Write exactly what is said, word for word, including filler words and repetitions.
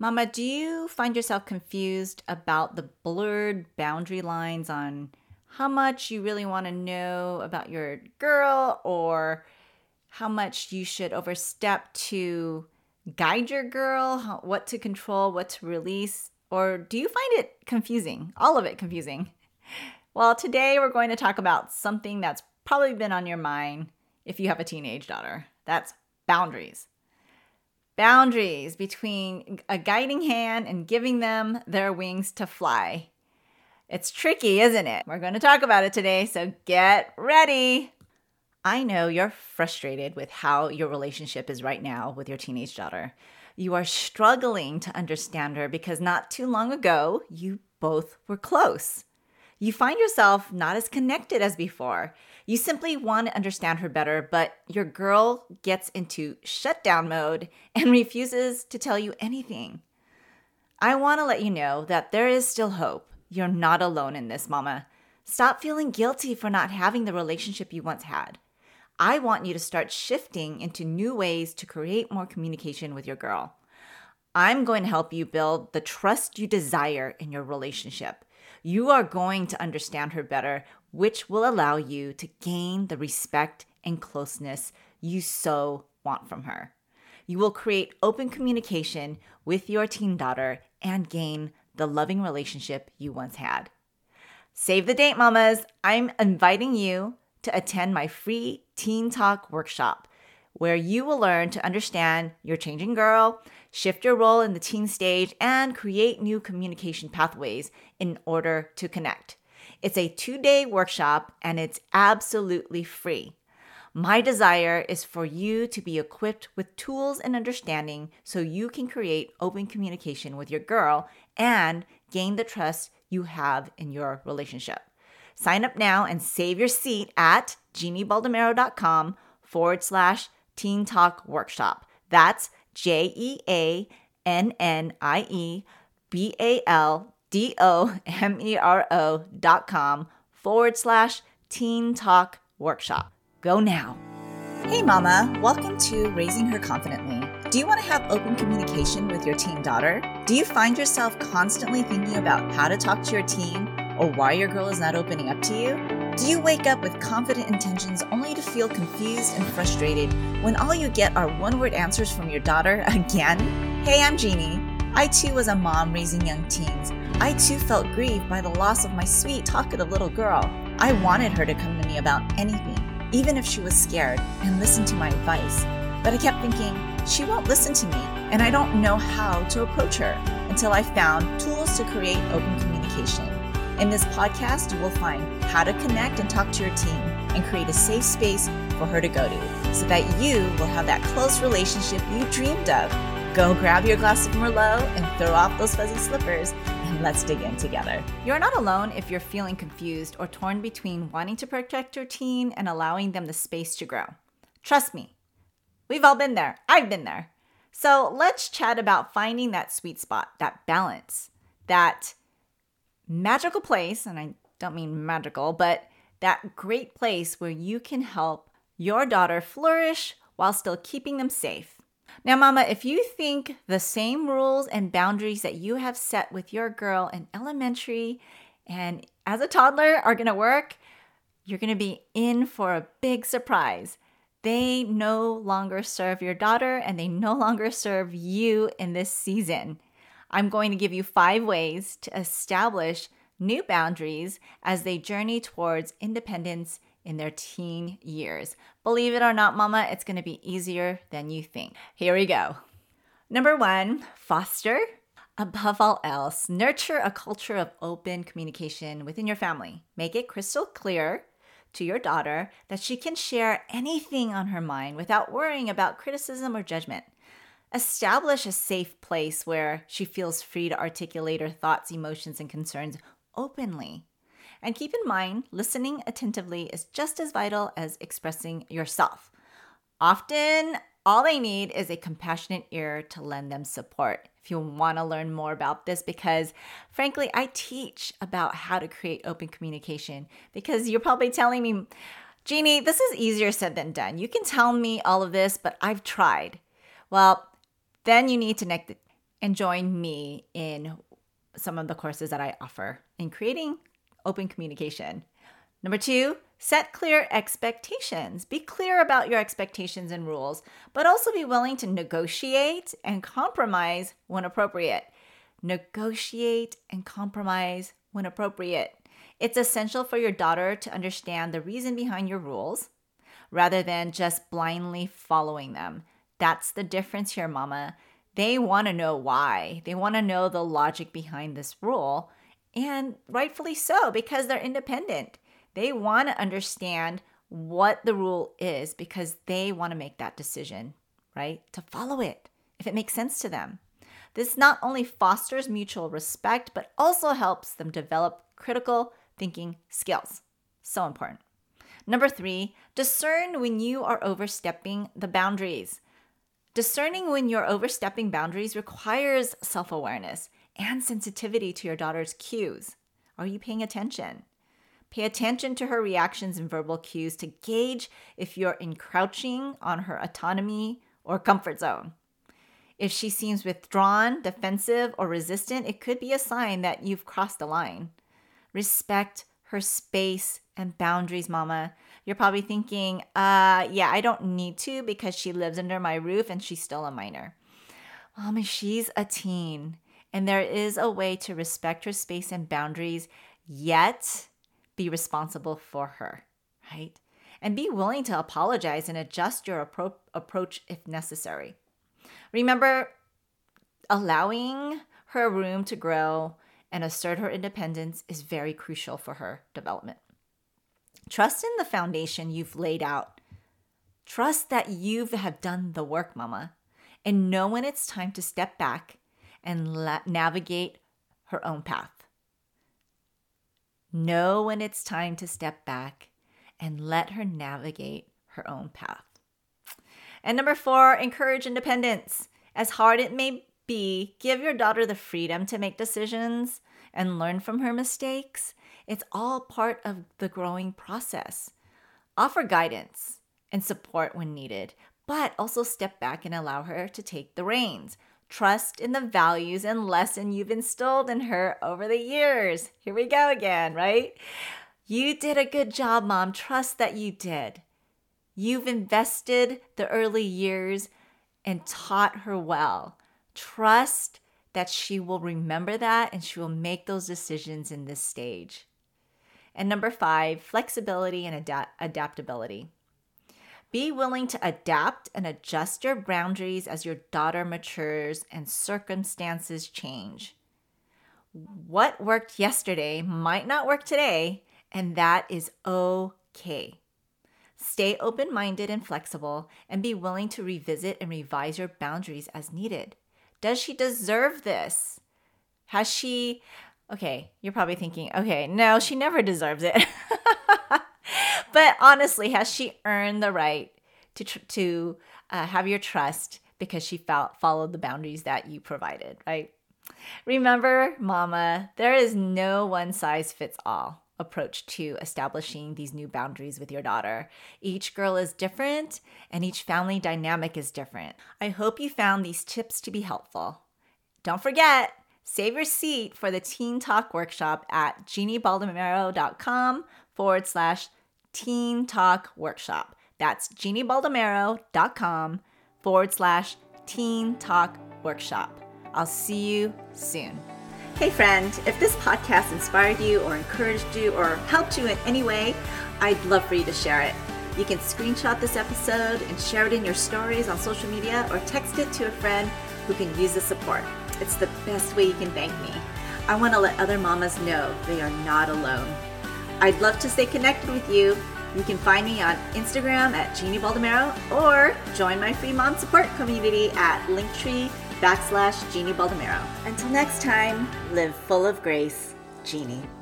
Mama, do you find yourself confused about the blurred boundary lines on how much you really want to know about your girl or how much you should overstep to guide your girl, how, what to control, what to release? Or do you find it confusing? All of it confusing? Well, today we're going to talk about something that's probably been on your mind if you have a teenage daughter. That's boundaries. Boundaries between a guiding hand and giving them their wings to fly. It's tricky, isn't it? We're going to talk about it today, so get ready. I know you're frustrated with how your relationship is right now with your teenage daughter. You are struggling to understand her because not too long ago, you both were close. You find yourself not as connected as before. You simply want to understand her better, but your girl gets into shutdown mode and refuses to tell you anything. I want to let you know that there is still hope. You're not alone in this, Mama. Stop feeling guilty for not having the relationship you once had. I want you to start shifting into new ways to create more communication with your girl. I'm going to help you build the trust you desire in your relationship. You are going to understand her better, which will allow you to gain the respect and closeness you so want from her. You will create open communication with your teen daughter and gain the loving relationship you once had. Save the date, mamas. I'm inviting you to attend my free Teen Talk workshop, where you will learn to understand your changing girl, shift your role in the teen stage, and create new communication pathways in order to connect. It's a two-day workshop, and it's absolutely free. My desire is for you to be equipped with tools and understanding so you can create open communication with your girl and gain the trust you have in your relationship. Sign up now and save your seat at jeanniebaldemero.com forward slash Teen Talk Workshop. That's J-E-A-N-N-I-E-B-A-L-D-O-M-E-R-O dot com forward slash Teen Talk Workshop. Go now. Hey mama, welcome to Raising Her Confidently. Do you want to have open communication with your teen daughter? Do you find yourself constantly thinking about how to talk to your teen or why your girl is not opening up to you? Do you wake up with confident intentions only to feel confused and frustrated when all you get are one-word answers from your daughter again? Hey, I'm Jeannie. I too was a mom raising young teens. I too felt grieved by the loss of my sweet, talkative little girl. I wanted her to come to me about anything, even if she was scared, and listen to my advice. But I kept thinking, she won't listen to me, and I don't know how to approach her until I found tools to create open communication. In this podcast, you will find how to connect and talk to your teen and create a safe space for her to go to so that you will have that close relationship you dreamed of. Go grab your glass of Merlot and throw off those fuzzy slippers and let's dig in together. You're not alone if you're feeling confused or torn between wanting to protect your teen and allowing them the space to grow. Trust me, we've all been there. I've been there. So let's chat about finding that sweet spot, that balance, that magical place, and I don't mean magical, but that great place where you can help your daughter flourish while still keeping them safe. Now, mama, if you think the same rules and boundaries that you have set with your girl in elementary and as a toddler are going to work, you're going to be in for a big surprise. They no longer serve your daughter and they no longer serve you in this season. I'm going to give you five ways to establish new boundaries as they journey towards independence in their teen years. Believe it or not, mama, it's going to be easier than you think. Here we go. Number one, foster. Above all else, nurture a culture of open communication within your family. Make it crystal clear to your daughter that she can share anything on her mind without worrying about criticism or judgment. Establish a safe place where she feels free to articulate her thoughts, emotions, and concerns openly. And keep in mind, listening attentively is just as vital as expressing yourself. Often, all they need is a compassionate ear to lend them support. If you want to learn more about this, because frankly, I teach about how to create open communication, because you're probably telling me, Jeannie, this is easier said than done. You can tell me all of this, but I've tried. Well, then you need to and join me in some of the courses that I offer in creating open communication. Number two, set clear expectations. Be clear about your expectations and rules, but also be willing to negotiate and compromise when appropriate. Negotiate and compromise when appropriate. It's essential for your daughter to understand the reason behind your rules rather than just blindly following them. That's the difference here, mama. They want to know why. They want to know the logic behind this rule, and rightfully so, because they're independent. They want to understand what the rule is because they want to make that decision, right? To follow it if it makes sense to them. This not only fosters mutual respect, but also helps them develop critical thinking skills. So important. Number three, discern when you are overstepping the boundaries. Discerning when you're overstepping boundaries requires self-awareness and sensitivity to your daughter's cues. Are you paying attention? Pay attention to her reactions and verbal cues to gauge if you're encroaching on her autonomy or comfort zone. If she seems withdrawn, defensive, or resistant, it could be a sign that you've crossed the line. Respect her space and boundaries, mama. You're probably thinking, uh, yeah, I don't need to because she lives under my roof and she's still a minor. Mommy, she's a teen, and there is a way to respect her space and boundaries, yet be responsible for her, right? And be willing to apologize and adjust your appro- approach if necessary. Remember, allowing her room to grow and assert her independence is very crucial for her development. Trust in the foundation you've laid out. Trust that you have done the work, mama, and know when it's time to step back and la- navigate her own path. Know when it's time to step back and let her navigate her own path. And number four, encourage independence. As hard it may be, give your daughter the freedom to make decisions and learn from her mistakes. It's all part of the growing process. Offer guidance and support when needed, but also step back and allow her to take the reins. Trust in the values and lesson you've instilled in her over the years. Here we go again, right? You did a good job, Mom. Trust that you did. You've invested the early years and taught her well. Trust that she will remember that and she will make those decisions in this stage. And number five, flexibility and adapt- adaptability. Be willing to adapt and adjust your boundaries as your daughter matures and circumstances change. What worked yesterday might not work today, and that is okay. Stay open-minded and flexible, and be willing to revisit and revise your boundaries as needed. Does she deserve this? Has she... Okay, you're probably thinking, okay, no, she never deserves it. But honestly, has she earned the right to tr- to uh, have your trust because she fo- followed the boundaries that you provided, right? Remember, mama, there is no one-size-fits-all approach to establishing these new boundaries with your daughter. Each girl is different and each family dynamic is different. I hope you found these tips to be helpful. Don't forget, save your seat for the Teen Talk Workshop at jeanniebaldemero.com forward slash Teen Talk Workshop. That's jeanniebaldemero.com forward slash Teen Talk Workshop. I'll see you soon. Hey friend, if this podcast inspired you or encouraged you or helped you in any way, I'd love for you to share it. You can screenshot this episode and share it in your stories on social media or text it to a friend who can use the support. It's the best way you can thank me. I want to let other mamas know they are not alone. I'd love to stay connected with you. You can find me on Instagram at Jeannie Baldemero or join my free mom support community at Linktree backslash Jeannie Baldemero. Until next time, live full of grace, Jeannie.